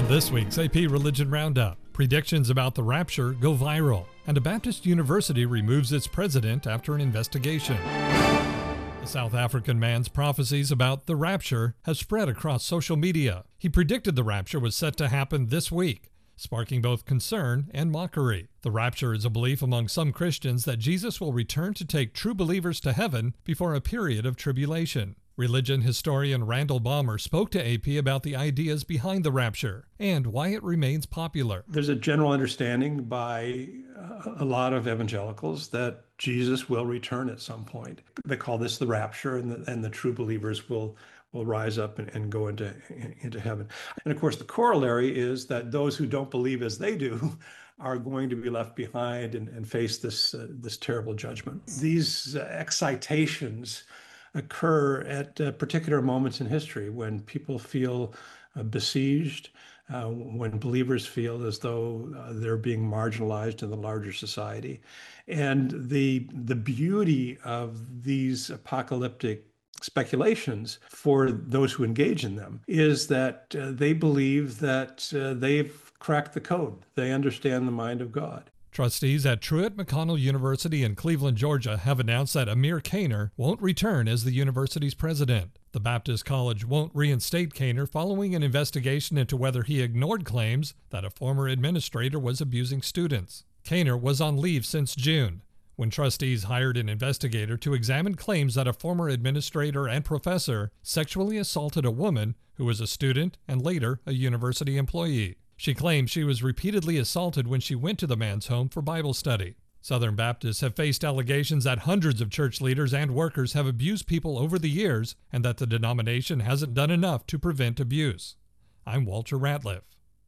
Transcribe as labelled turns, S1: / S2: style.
S1: On this week's AP Religion Roundup, predictions about the rapture go viral, and a Baptist university removes its president after an investigation. A South African man's prophecies about the rapture have spread across social media. He predicted the rapture was set to happen this week, sparking both concern and mockery. The rapture is a belief among some Christians that Jesus will return to take true believers to heaven before a period of tribulation. Religion historian Randall Balmer spoke to AP about the ideas behind the rapture and why it remains popular.
S2: There's a general understanding by a lot of evangelicals that Jesus will return at some point. They call this the rapture, and the true believers will rise up and go into heaven. And of course, the corollary is that those who don't believe as they do are going to be left behind and face this terrible judgment. These excitations occur at particular moments in history when people feel besieged, when believers feel as though they're being marginalized in the larger society. And the beauty of these apocalyptic speculations for those who engage in them is that they believe that they've cracked the code. They understand the mind of God.
S1: Trustees at Truett-McConnell University in Cleveland, Georgia have announced that Amir Kaner won't return as the university's president. The Baptist College won't reinstate Kaner following an investigation into whether he ignored claims that a former administrator was abusing students. Kaner was on leave since June, when trustees hired an investigator to examine claims that a former administrator and professor sexually assaulted a woman who was a student and later a university employee. She claims she was repeatedly assaulted when she went to the man's home for Bible study. Southern Baptists have faced allegations that hundreds of church leaders and workers have abused people over the years and that the denomination hasn't done enough to prevent abuse. I'm Walter Ratliff.